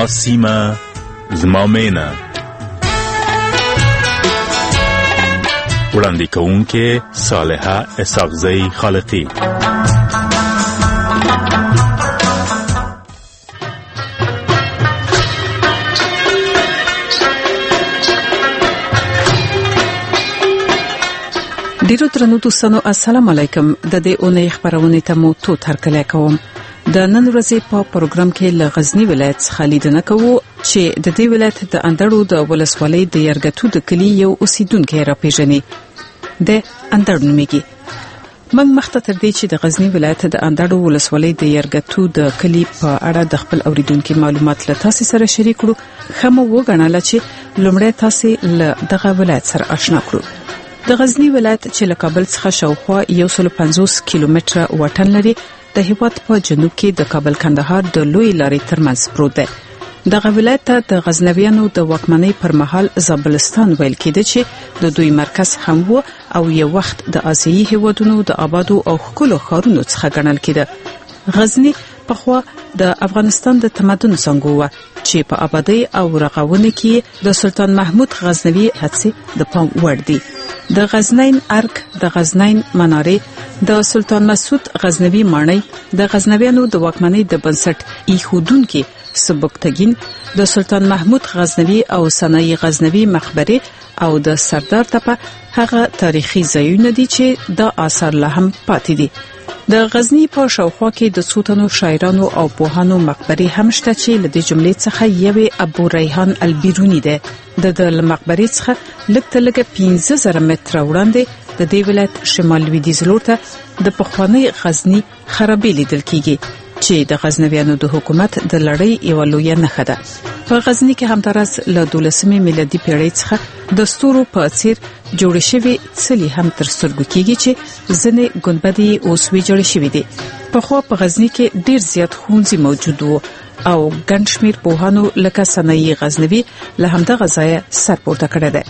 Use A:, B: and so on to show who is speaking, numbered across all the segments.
A: زما سیمه زما مینه. وړاندې کوونکې صالحه اسحاقزی خالقی.
B: ډیرو درنو دوستانو السلام علیکم. د دې اونۍ خبرونه ته مو تو ترکلې کوم. د نن ورځې په پروګرام کې له غزنی ولایت څخه لیدنه کوو چې د دې ولایت د اندړو د ولسوالۍ د یرګتو د کلی یو اوسیدونکو راپېژني. د اندړ نومېږي. موږ مخته تر دې چې د غزنی ولایت د اندړو ولسوالۍ د یرګتو د کلی په اړه د خپل اوریدونکو معلومات له تاسو سره شریک کړو. خمو وګڼل چې لومړی تاسو له دغه ولایت سره آشنا کړو. د غزنی ولایت چې له کابل څخه شاوخوا 150 کیلومتره وټن لري، د هیواد په جنوب کې د کابل کندهار د لوی لارې ترمنځ پروت دی. دغه ولایت ته د غزنویانو د واکمنۍ پر مهال زابلستان ویل کېده چې د دوی مرکز هم و او یو وخت د آسیایي هیوادونو د آبادو او ښکلو ښارونو څخه ګڼل کېده. غزنی پخوا د افغانستان د تمدن څنګه و چې په آبادی او رغاونه کې د سلطان محمود غزنوي هڅې د پام وړ دي. د غزنین ارک، د غزنین منارې، د سلطان مسعود غزنوي ماڼۍ، د غزنویانو د واکمنۍ د بنسټ ایښودونکو سبکتګین، د سلطان محمود غزنوي او ثنائی غزنوي مقبره او د سردار تپه هغه تاریخي ځایونه دي چې د آثار له هم پاتې دي. د غزنی په شاوخوا کې د څوتنو شاعرانو او پوهانو مقبره هم شته چې له دې جملې څخه یوه ابو ریحان البیرونی ده. د مقبره څخه لږ 15000 متره وړاندې د دې ولایت شمال لویدیځ لور ته د پخوانی غزنی خرابې لیدل کیږي چې د غزنویانو د حکومت د لړۍ یو لوی نښه ده. په غزنی کې همدارس له 12مې میلادي پیړۍ څخه د ستورو په څیر جوړ شوی څلي هم تر سترګو کیږي چې ځنې ګنبدې اوس وی جوړ شوی دي. په خو په غزنی کې ډیر زیات ښوونځي موجود وو او ګڼ شمېر پوهانو لکه ثنائی غزنوي له همدغه ځایه سر پورته کړی دی.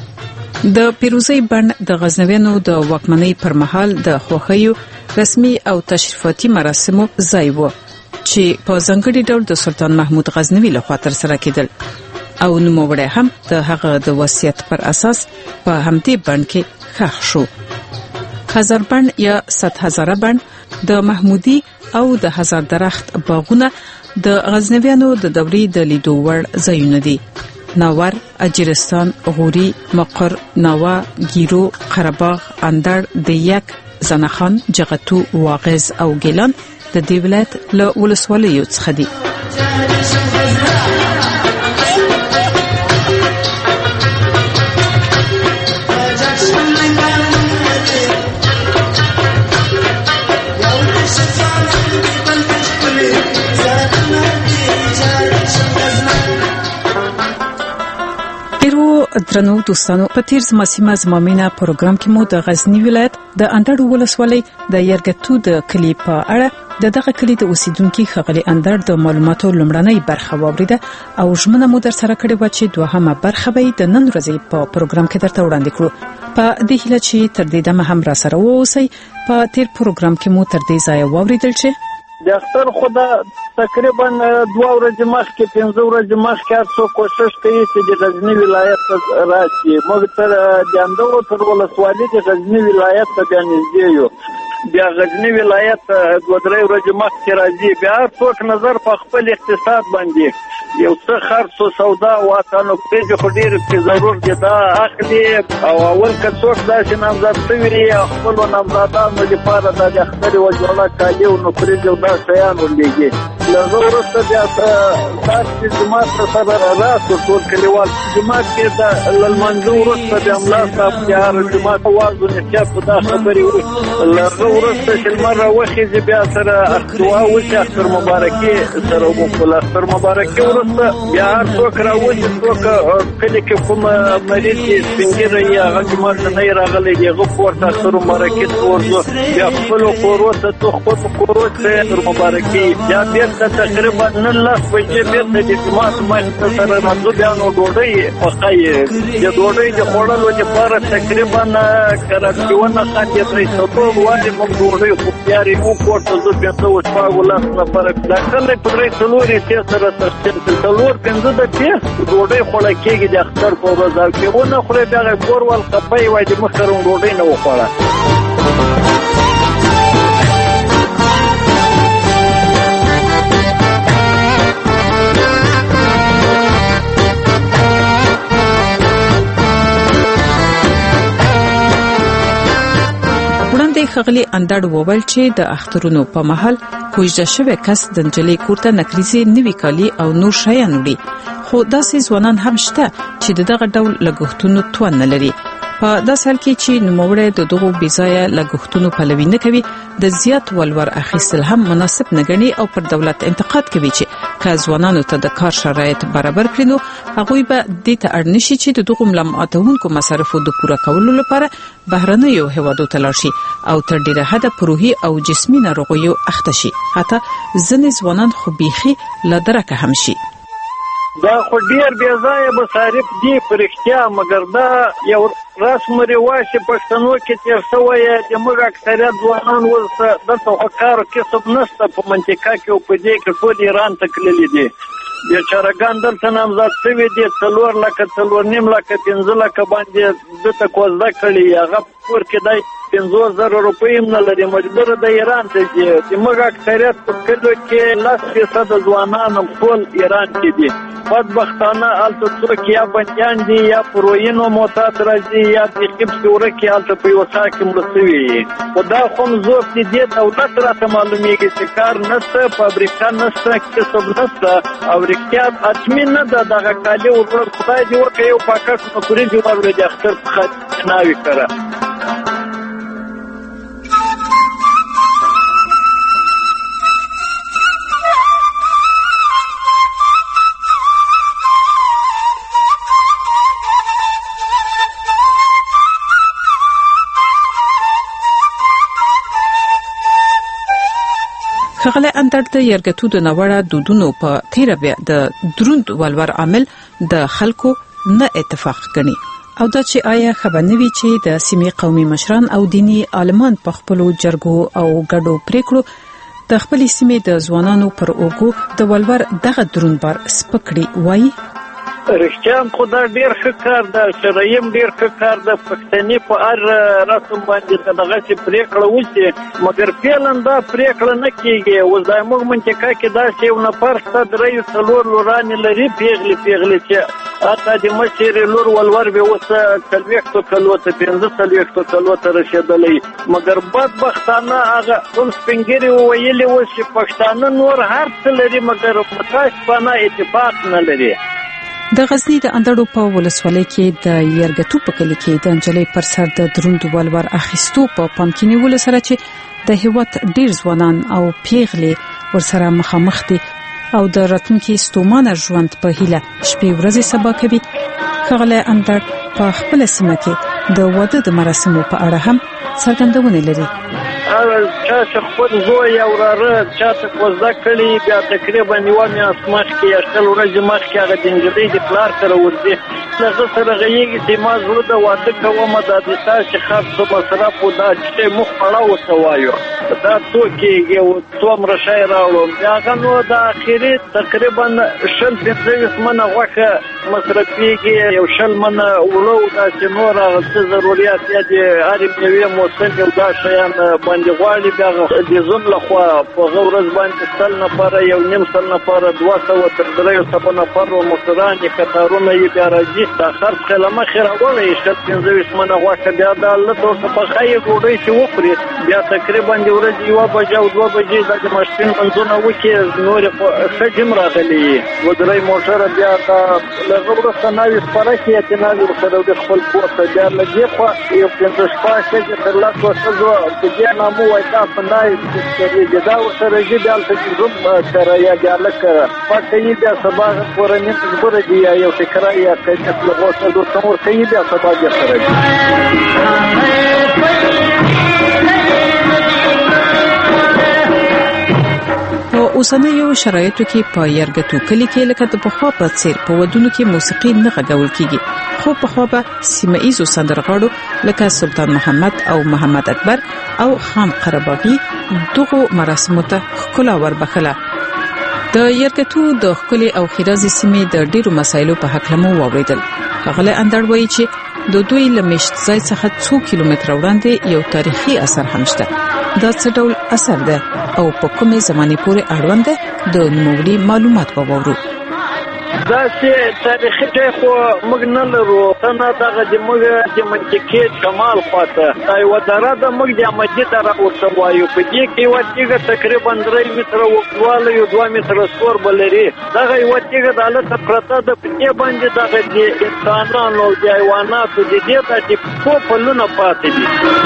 B: د پیروزی بڼ د غزنویانو د واکمنۍ پر مهال د خوښیو رسمي او تشریفاتي مراسمو ځای و چې په ځانګړي ډول د سلطان محمود غزنوي لخوا ترسره کېدل او نوموړی هم د هغه د وصیت پر اساس په همدې بڼ کې ښخ شو. هزار بڼ یا 7000 بڼ د محمودي او د هزار درخت باغونه د غزنویانو د دورې د لیدو وړ ځایونه دي. ناور، اجرستان، غوري، مقر، ناوا، ګیرو، قرهباغ، اندړ، دیک، زنخان، جغتو، واغز او ګیلان د دې ولایت له ولسوالیو څخه دي. درنو دوستانو، په تیر سیمه زمامینه پروګرام کې مو د غزنی ولایت د اندړو ولسوالۍ د یرګتو د کلی په اړه دغه کلی د اوسیدونکو خغلی اندړ د معلوماتو لومړنۍ برخه واوریده او ژمنه مو در سره کړې و چې دوهمه برخه به د نن ورځې په پروګرام کې درته وړاندې کړو. په دې هیله چې تر دې دمه هم را سره ووسئ. په تیر پروګرام کې مو تر دې ځای واوریدل چې
C: د اختر خدا تقریبا 2 ورځې مخکې 15 ورځې مخکې هر څوک کوشش کوي چې د غزنی ولایت ته راشي. موږ تر د اندړو تر ولسوالۍ د غزنی ولایت ته نږدې یو. بیا غزنی ولایت 2-3 ورځې مخکې راځي. بیا هر څوک نظر په خپل اقتصاد باندې یو څه خرڅ او سودا واتانو پیږي خو ډیر په ضرور دي دا اخلي او اول که څوک داسې نامزد شوي خپل نامزدانو لپاره د اختر او جوړه کالي او نوکري او دا شیان ولېږي. لږ وروسته بیا تاسو جماعت سره راځو ټول کلیوال جماعت کې د لمنځو وروسته بیا ملا صاحب یار جماعت وازو نه په دا خبرې لږ وروسته چې مره وخی بیا سره دعا وشي اختر مبارکي سره وکړه. اختر مبارکي وروسته بیا هر څوک راوځي څوک کله کې کوم مریض سپینګری یا غجمات نه راغلي هغه پورته اختر مبارکي ورځو بیا خپل کورو ته خپل کورو ته اختر مبارکي بیا بیرته تقریبا 9 بجې بیرته د جماعت مخې سره راځو بیا نو ډوډۍ پخایي د ډوډۍ د خوړلو لپاره تقریبا کراچیونه خاطر درې سوتو وایي موږ ډوډۍ خو تیارې مو کوټه زو بیرته وشپاغو لاس نفر دا کله په درې څلورې سره ترڅین څلور پنځه د پیر ډوډۍ خوړه کېږي د اختر په ورځ او کې ونه خوري بیا کور ول خپای وای د مخرون ډوډۍ نه وخوړه
B: وړاندې خغلی اندړ وویل چې د اخترونو په مهال کوژده شوی کس د نجلۍ کوټه نکریزي نوي کالي او نور شیان وړي خو داسې ځوانان هم شته چې دغه ډول لګښتونو توان نه لري په داسې حال کې چې نوموړی د دغو بېځایه لګښتونو پلوي نه کوي د زیات ولور اخیستل هم مناسب نه ګڼي او پر دولت انتقاد کوي چې که ځوانانو ته د کار شرایط برابر کړي نو هغوی به دې ته اړ نشي چې د دغو ملامتونکو مصارفو د پوره کولو لپاره بهرنیو هیوادو ته لاړ شي او تر ډیره حده په روحي او جسمي ناروغیو اخته شي حتی ځینې ځوانان خو بیخي له درکه هم شي
C: دا خو ډیر بې ځایه مصارف دي په رښتیا مګر دا یو رسم رواج چې پښتنو کې تیر شوی د موږ اکثریت ځوانان ورسره دلته خو کار کسب نشته په منطقه کې او په دې کې ټول ایران ته تللي دي بیچارهګان دلته نامزد شوي دي 4 لکه 4.5 لکه 15 لکه باندې دته کوزده کړي هغه پور کې دای 50,000 روپۍ هم نه لري مجبور د ایران ته دي چې موږ اکثریت په کلو کې 10% ځوانان هم ټول ایران کې دي بدبختانه الته څوک یا بندیان دي یا پروینو موتات راځي یا د قبط ورکه الته په وسا کې مرسوي خدا خو زوف دي دولت راته معلومیږي چې کار نشته فابریکه نشته کسب نشته او رکیات اتمن نه دغه کالي ورور خدای دې ورکه یو پاکټ نوکری دی ورته د اختر خناوي کړه
B: خغلی اندړ د یرګتو د نوړه دودونو په تیره بیا د دروند ولور عامل د خلکو نه اتفاق غني او دا چې آیا خبرنوي چې د سیمې قومي مشران او دینی عالمان په خپل جرګو او ګډو پریکړو د خپل سیمې د ځوانانو پر اوګو د ولور دغه دروند بار سپکړي وای
C: رښتیا خدا ډیر ښه کار ده شرایم ډیر ښه کار ده پښتني په هر رسم باندې دغه چې پریکړه وشي مګر پیلن دا پریکړه نه کیږي او زموږ منطقه کې دا چې یو نفر ست درې څلور لورانې لري پیغلي چې اته د مشر لور ولور به وسه کلوښتو کلوته 15 کلوته رسیدلې مګر بدبختانه هغه ټول سپنګری ویلي و چې پښتانه نور هر څه لري مګر متاسفانه اتفاق نه لري
B: د غزنی د اندړو په ولسوالۍ کې د یرګتو په کلی کې د انجلۍ پر سر د دروند ولور اخیستو په پام کې نیول سره چې د هیواد ډیر ځوانان او پیغلي ورسره مخامخ دي او د راتلونکي ستومانه ژوند په هیله شپې ورځې سبا کوي خغلی اندړ په خپل سیمه کې د واده د مراسمو په اړه هم څرګندونه لري
C: چې خپل زوی یا وراره چاته کوزده کړي بیا تقریبا یو میاشت مخکې یا شل ورځې مخکې هغه د نجلۍ د پلار سره ورځي هغه سره غږیږي چې ما زړه د واده کومه د تاسو خاص مصرف او دا چې مخ پړاو وسوایو دا توکي او څومره شی راوړم هغه نو د اخیری تقریبا شل 15 منه غوښه مصرفيږي یو شل منه ولو دا چې نور هغه ضرورت یې د هر میوه موسم یو دا شیان باندې غواړي بیا د زوم لخوا په غورز باندې سل نفر یو نیم سل نفر 200 تر 300 نفر مصران کتارونه یې بیا راځي دا خرڅ خلمه خیر اولې شت 15 منه غوښه بیا د الله توسه په خای ګوډې چې وخوري بیا تقریبا د ورځې 1 بجې او 2 بجې د ماشین منځونه وکي نور په خجم راغلي ودرې موټر بیا دا لغوره سناوي سپاره کې ته نه سره د خپل پورته بیا لګي خو یو 15 پاسه چې تر لا کوڅه زو په دې نامو وای دا پندای چې دا ورسره دې دلته زوم سره یا لکه پاتې دې سبا پورنه خبره دی یو فکر یا کله لغوسه د څور کوي بیا سبا دې سره
B: اوسنیو شرایطو کې په یرګټو کلی کې لکه د پخوا په څیر په ودونو کې موسیقي نه غږول کیږي، خو په خوا به سیمه ایزو سندرغاړو لکه سلطان محمد او محمد اکبر او خان قرباغي دغه مراسمو ته ښکلا وربخله. د یرګټو د خپل او خیرازي سیمې د ډیرو مسایلو په حق لمو واوریدل. هغه اندړ وایي چې د دوی لمشت ځای څخه 2 کیلومتره وړاندې یو تاریخي اثر هم شته. دا څه ډول اثر ده او په کومه زمانه پورې اړوند ده د نوموړي معلومات وګورو.
C: دا چې تاریخي ځای خو موږ نه لرو، نه دغه د موږ د منطقې شمال خواته دا یو دره ده، موږ د احمدي دره ورته وایو. په دې کې یوه تیږه تقریبا 3 متره اوږدوالی او 2 متره سور به لري. دغه یوه تیږه د هلته پرته ده، په دې باندې دغه د انسانانو او د حیواناتو د دې د پښو پلونه پاتې دي.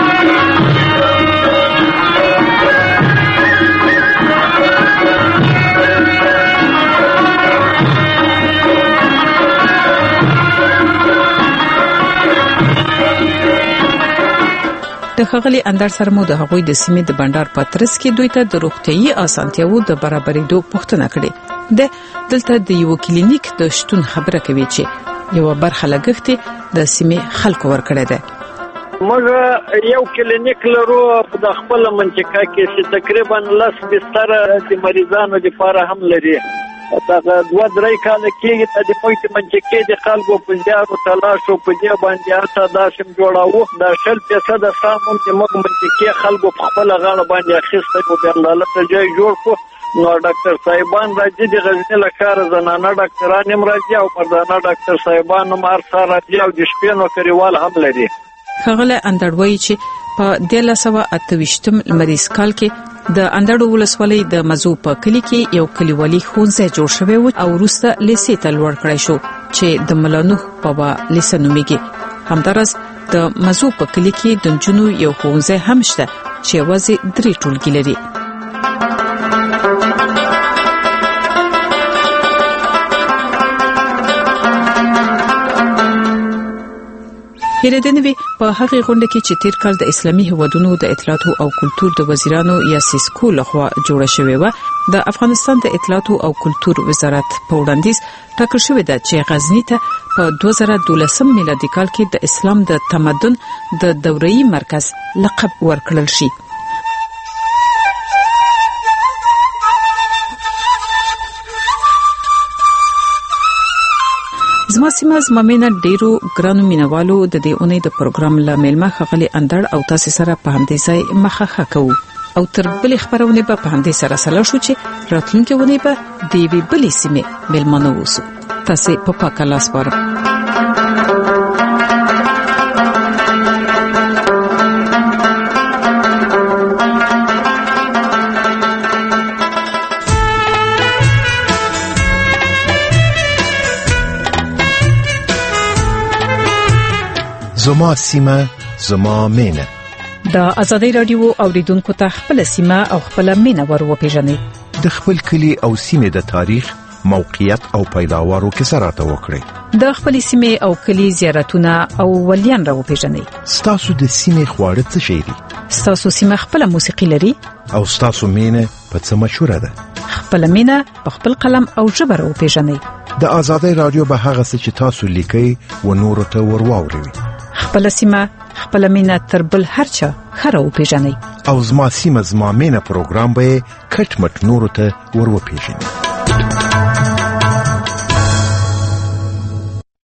B: د خغلی اندر سره مو د هغوی د سیمې د بندر پاترس کې دوی ته د روغتيایي اسانتیاوو د برابرېدو پوښتنه کړې. دلته د یو کلینیک د شتون خبره کوي چې یو برخه لګښت د سیمې خلکو ورکړه ده.
C: موږ یو کلینیک لرو په خپل منطقه کې چې تقریبا 10 بستر د مریضانو لپاره هم لري. دغه 2-3 کال کې د پویټ منطقې د خلکو په زیارو تلاش او په دې باندې اته داسم جوړاوه. د 100% سامون چې موږ منطقې خلکو په خپل غاړه باندې اخیسته او بیا لاله ځای جوړ کو. نو ډاکټر صاحبان راځي د غزنی لکار زنانه ډاکټران هم راځي او مردانه ډاکټر صاحبان هم ارسال راځي او د شپې نو کریوال هم لري.
B: خغله اندړوي چې په 1928 لمریز کال کې د اندړو ولسوالۍ د مزو په کلی کې یو کلیوالي ښوونځی جوړ شوی و او وروسته لیسې ته لوړ کړی شو چې د ملانوح بابا لیسه نومیږي. همدارس د مزو په کلی کې د جنو یو ښوونځی هم شته چې یوازې 3 ټولګي لري. هیرېدنوي په هغه غونډه کې چې تیر کال د اسلامي هیوادونو د اطلاعات او کلتور د وزیرانو یا سیسکو لخوا جوړه شوې و، د افغانستان د اطلاعات او کلتور وزارت په وړاندیز ټاکل شوې ده چې غزنی ته په 2012 میلادي کال کې د اسلام د تمدن د دوره‌ای مرکز لقب ورکړل شي. زما سیمه زما مینه ډیرو ګرانو مینوالو د دې اونۍ د پروګرام لا میلمه خغلی اندړ او تاسو سره په همدې ځای مخه کوو او تر بلې خبرونه په همدې سره سره شو چې راتلونکي ونی په دې وی بلې سیمه میلمنو وسو. تاسو په پاکه لاس وره
D: زما سیمه زما مینه.
B: د آزادۍ رادیو اوریدونکو ته خپل سیمه او خپل مینه ور وپیژنئ.
D: د خپل کلی او سیمه د تاریخ، موقعیت او پیداوارو کیسه راته وکړئ.
B: د خپل سیمه او کلی زیارتونه او ولیان را وپیژنئ.
D: ستاسو د سیمه خواړه څه شي دي؟
B: ستاسو سیمه خپل موسیقي لري
D: او ستاسو مینه په څه مشهوره ده؟
B: خپل مینه په خپل قلم او ژبه را وپیژنئ.
D: د آزادۍ رادیو به هغه څه چې تاسو لیکي و نورو ته ورواوروي.
B: خپل سیمه خپل مینه تر بل هر چا خره وپیژنئ.
D: او زما سیمه زما مینه پروګرام به کټ مټ نورو ته ور وپیژنئ.